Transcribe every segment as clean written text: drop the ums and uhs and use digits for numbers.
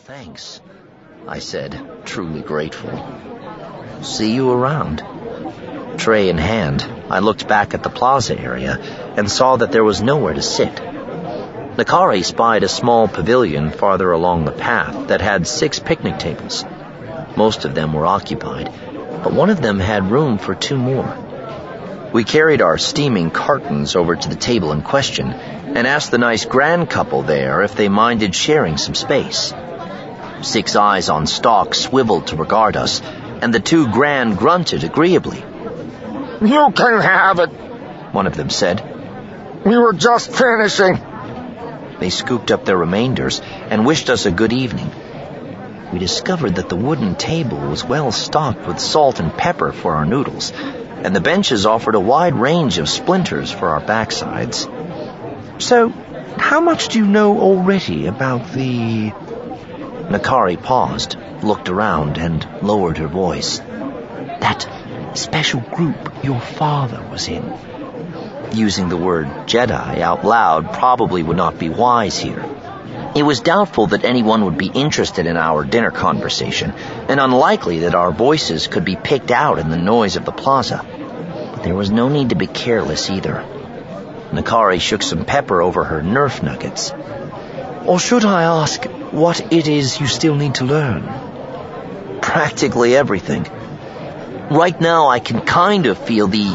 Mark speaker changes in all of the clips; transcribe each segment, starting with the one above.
Speaker 1: Thanks, I said, truly grateful. See you around. Tray in hand, I looked back at the plaza area and saw that there was nowhere to sit. Nakari spied a small pavilion farther along the path that had 6 picnic tables. Most of them were occupied, but one of them had room for 2 more. We carried our steaming cartons over to the table in question and asked the nice grand couple there if they minded sharing some space. 6 eyes on stalk swiveled to regard us, and the 2 grand grunted agreeably.
Speaker 2: "You can have it,"
Speaker 1: one of them said.
Speaker 2: "We were just finishing."
Speaker 1: They scooped up their remainders and wished us a good evening. We discovered that the wooden table was well stocked with salt and pepper for our noodles, and the benches offered a wide range of splinters for our backsides.
Speaker 3: "So, how much do you know already about the..."
Speaker 1: Nakari paused, looked around, and lowered her voice.
Speaker 3: "That special group your father was in."
Speaker 1: Using the word Jedi out loud probably would not be wise here. It was doubtful that anyone would be interested in our dinner conversation, and unlikely that our voices could be picked out in the noise of the plaza. But there was no need to be careless either. Nakari shook some pepper over her Nerf nuggets.
Speaker 3: "Or should I ask what it is you still need to learn?"
Speaker 1: "Practically everything. Right now I can kind of feel the,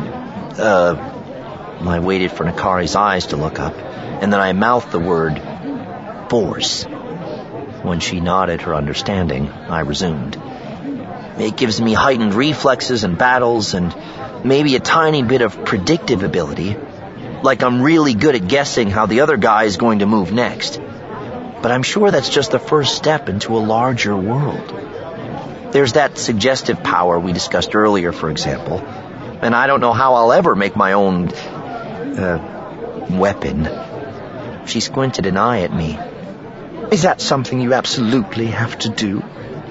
Speaker 1: I waited for Nakari's eyes to look up, and then I mouthed the word, Force. When she nodded her understanding, I resumed. It gives me heightened reflexes in battles, and maybe a tiny bit of predictive ability, like I'm really good at guessing how the other guy is going to move next. But I'm sure that's just the first step into a larger world. There's that suggestive power we discussed earlier, for example, and I don't know how I'll ever make my own, weapon." She squinted an eye at me.
Speaker 3: "Is that something you absolutely have to do?"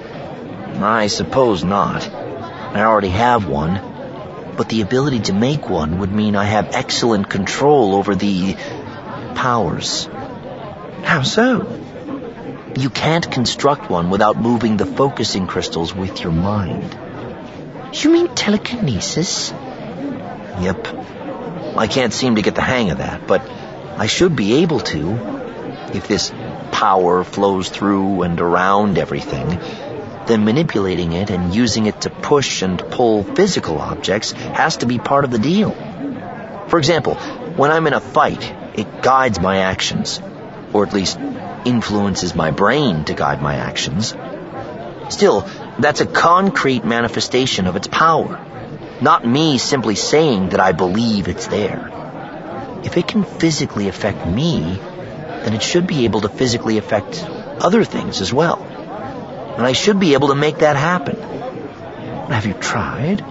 Speaker 1: "I suppose not. I already have one, but the ability to make one would mean I have excellent control over the powers."
Speaker 3: "How so?"
Speaker 1: "You can't construct one without moving the focusing crystals with your mind."
Speaker 3: "You mean telekinesis?"
Speaker 1: "Yep. I can't seem to get the hang of that, but I should be able to. If this power flows through and around everything, then manipulating it and using it to push and pull physical objects has to be part of the deal. For example, when I'm in a fight, it guides my actions, or at least influences my brain to guide my actions. Still, that's a concrete manifestation of its power, not me simply saying that I believe it's there. If it can physically affect me, then it should be able to physically affect other things as well. And I should be able to make that happen."
Speaker 3: "Have you tried?"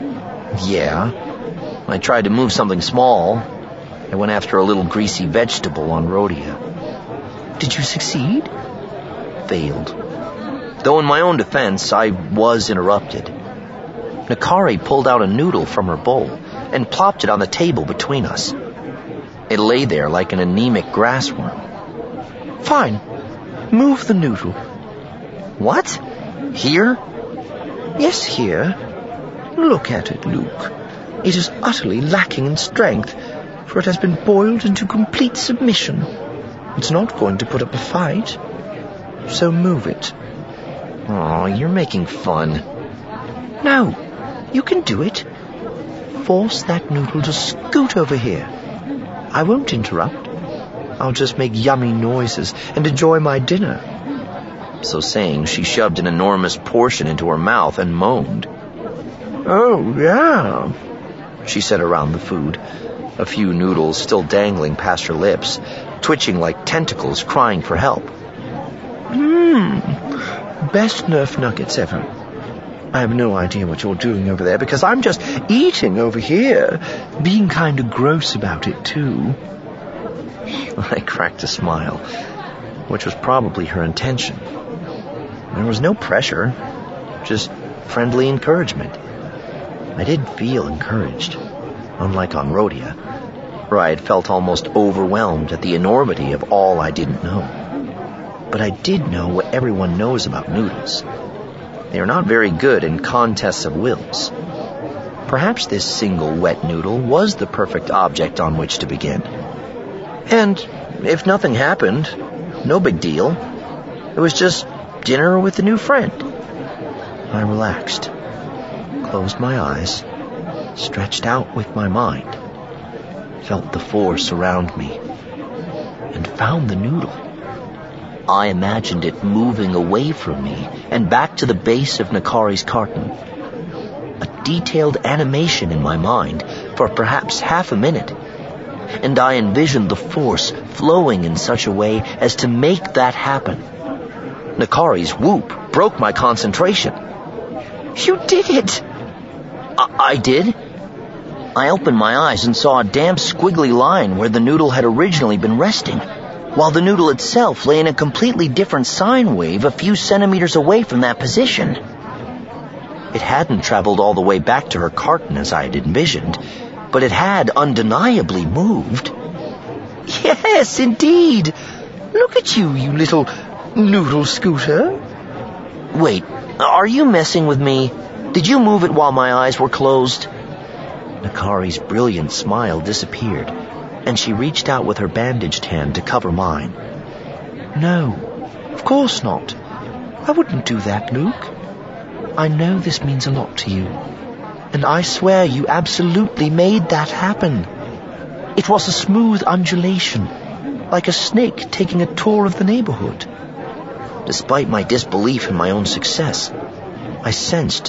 Speaker 1: "Yeah. I tried to move something small. I went after a little greasy vegetable on Rhodia."
Speaker 3: "Did you succeed?"
Speaker 1: "Failed. Though in my own defense, I was interrupted. Nakari pulled out a noodle from her bowl and plopped it on the table between us. It lay there like an anemic grassworm.
Speaker 3: "Fine. Move the noodle."
Speaker 1: "What? Here?"
Speaker 3: "Yes, here. Look at it, Luke. It is utterly lacking in strength, for it has been boiled into complete submission. It's not going to put up a fight. So move it."
Speaker 1: "Oh, you're making fun."
Speaker 3: "No, you can do it. Force that noodle to scoot over here. I won't interrupt. I'll just make yummy noises and enjoy my dinner."
Speaker 1: So saying, she shoved an enormous portion into her mouth and moaned.
Speaker 3: "Oh, yeah,"
Speaker 1: she said around the food, a few noodles still dangling past her lips, twitching like tentacles crying for help.
Speaker 3: Best Nerf nuggets ever. I have no idea what you're doing over there because I'm just eating over here, being kind of gross about it too."
Speaker 1: I cracked a smile, which was probably her intention. There was no pressure, just friendly encouragement. I did feel encouraged, unlike on Rhodia, where I had felt almost overwhelmed at the enormity of all I didn't know. but I did know what everyone knows about noodles. They are not very good in contests of wills. Perhaps this single wet noodle was the perfect object on which to begin. And if nothing happened, no big deal. It was just dinner with a new friend. I relaxed, closed my eyes, stretched out with my mind, felt the force around me, and found the noodle. I imagined it moving away from me and back to the base of Nakari's carton. A detailed animation in my mind for perhaps half a minute, and I envisioned the force flowing in such a way as to make that happen. Nakari's whoop broke my concentration. "You did it!" I did. I opened my eyes and saw a damp squiggly line where the noodle had originally been resting, while the noodle itself lay in a completely different sine wave a few centimeters away from that position. It hadn't traveled all the way back to her carton as I had envisioned, but it had undeniably moved. "Yes, indeed. Look at you, you little noodle scooter." "Wait, are you messing with me? Did you move it while my eyes were closed?" Nakari's brilliant smile disappeared, and she reached out with her bandaged hand to cover mine. "No, of course not. I wouldn't do that, Luke. I know this means a lot to you, and I swear you absolutely made that happen. It was a smooth undulation, like a snake taking a tour of the neighborhood." Despite my disbelief in my own success, I sensed